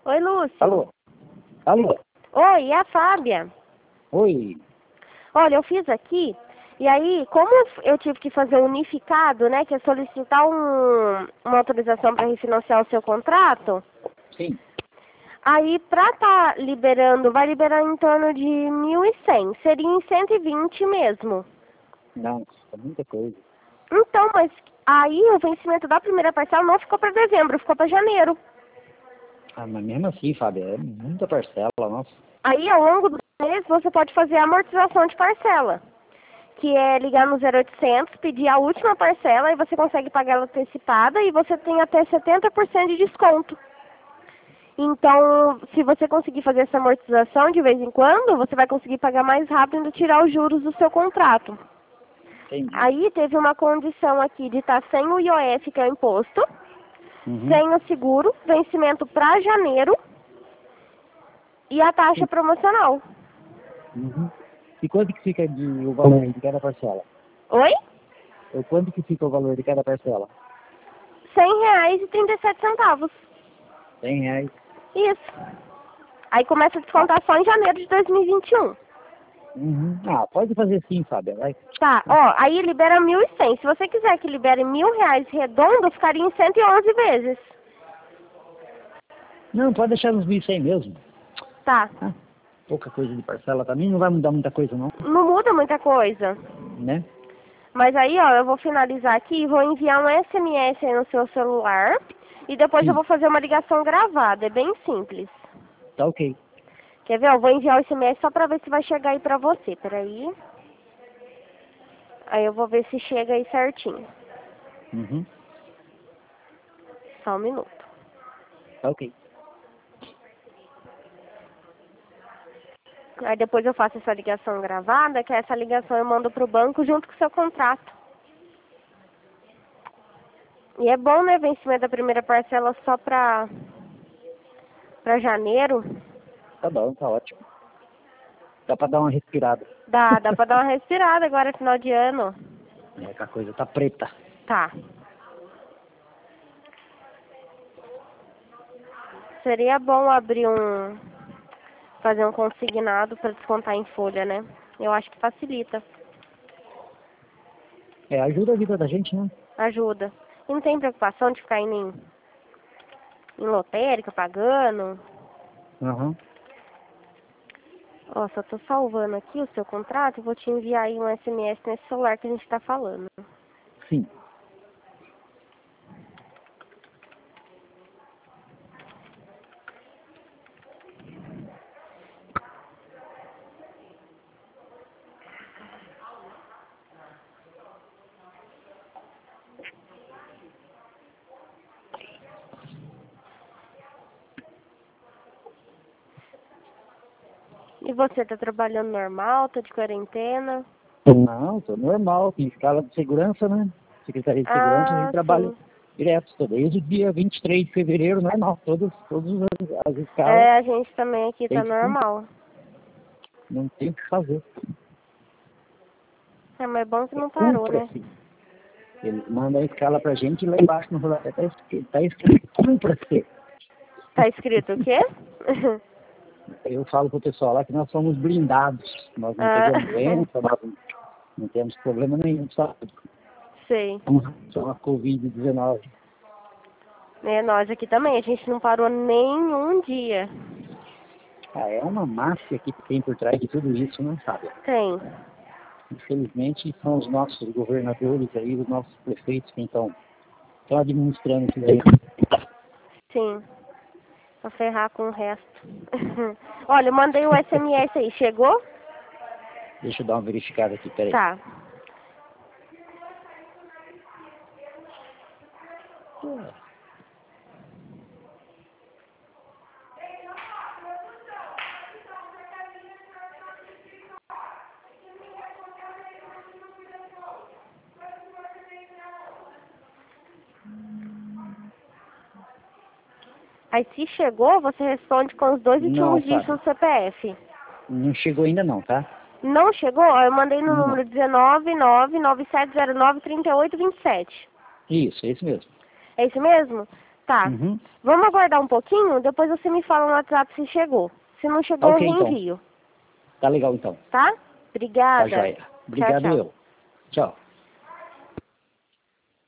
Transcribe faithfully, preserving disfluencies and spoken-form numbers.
Oi, Lúcio. Alô? Alô? Oi, é a Fábia. Oi. Olha, eu fiz aqui, e aí, como eu tive que fazer um unificado, né, que é solicitar um, uma autorização para refinanciar o seu contrato, Sim. aí para estar liberando, vai liberar em torno de mil e cem, seria em cento e vinte mesmo. Não, é muita coisa. Então, mas aí o vencimento da primeira parcela não ficou para dezembro, ficou para janeiro. Ah, mas mesmo assim, Fábio, é muita parcela, nossa. Aí, ao longo do mês, você pode fazer a amortização de parcela, que é ligar no zero oitocentos, pedir a última parcela e você consegue pagar ela antecipada e você tem até setenta por cento de desconto. Então, se você conseguir fazer essa amortização de vez em quando, você vai conseguir pagar mais rápido e tirar os juros do seu contrato. Entendi. Aí teve uma condição aqui de estar sem o I O F, que é o imposto, Uhum. sem o seguro, vencimento para janeiro e a taxa Sim. promocional. Uhum. E quanto que fica de, o valor de cada parcela? Oi? Ou quanto que fica o valor de cada parcela? cem reais e trinta e sete centavos. cem reais. Isso. Aí começa a descontar só em janeiro de dois mil e vinte e um. Uhum. Ah, pode fazer sim, Fábio, vai. Tá, ó, aí libera mil e cem. Se você quiser que libere mil reais redondo, ficaria em cento e onze vezes. Não, pode deixar nos mil e cem mesmo. Tá. Ah, pouca coisa de parcela também, não vai mudar muita coisa não, Não muda muita coisa. né? Mas aí, ó, eu vou finalizar aqui e vou enviar um S M S aí no seu celular. E depois Sim. eu vou fazer uma ligação gravada. É bem simples. Tá ok. Quer ver? Eu vou enviar o S M S só pra ver se vai chegar aí pra você. Peraí. Aí eu vou ver se chega aí certinho. Uhum. Só um minuto. Tá ok. Aí depois eu faço essa ligação gravada, que essa ligação eu mando pro banco junto com o seu contrato. E é bom, né, vencimento da primeira parcela só pra, pra janeiro. Tá bom, tá ótimo. Dá pra dar uma respirada. Dá, dá pra dar uma respirada agora, final de ano. É que a coisa tá preta. Tá. Seria bom abrir um... fazer um consignado pra descontar em folha, né? Eu acho que facilita. É, ajuda a vida da gente, né? Ajuda. E não tem preocupação de ficar indo em, em lotérica, pagando. Aham. Ó, só tô salvando aqui o seu contrato e vou te enviar aí um S M S nesse celular que a gente tá falando. Sim. E você, tá trabalhando normal, tá de quarentena? Não, tô normal, tem escala de segurança, né? Secretaria de Segurança, a gente Ah, trabalha sim. direto, tô desde o dia vinte e três de fevereiro, normal, todas, todas as, as escalas É, a gente também aqui tem tá que cumprir, normal. não tem o que fazer. É, mas é bom que não parou, né? Cumpra-se. Ele manda a escala pra gente e lá embaixo no rodapé tá escrito, tá escrito cumpra-se. Tá escrito o quê? Eu falo pro pessoal lá que nós somos blindados, nós não Ah, pegamos doença, nós não, não temos problema nenhum, sabe? sei. Só a covid dezenove. É, nós aqui também, a gente não parou nenhum dia. Ah, é uma máfia que tem por trás de tudo isso, não sabe? Tem. Infelizmente, são os nossos governadores aí, os nossos prefeitos que estão administrando isso daí. Sim. Pra ferrar com o resto. Olha, eu mandei o S M S aí, chegou? Deixa eu dar uma verificada aqui, peraí. Tá. Aí se chegou, você responde com os dois Não, últimos dígitos sabe? do C P F. Não chegou ainda não, tá? Não chegou? Ó, eu mandei no Não. número dezenove, nove, nove sete zero nove, trinta e oito, vinte e sete. Isso, é isso mesmo. É isso mesmo? Tá. Tá. Uhum. Vamos aguardar um pouquinho, depois você me fala no WhatsApp se chegou. Se não chegou, Ok, eu então. reenvio. Tá legal, então. Tá? Obrigada. Tá joia. Obrigado tchau. eu. Tchau.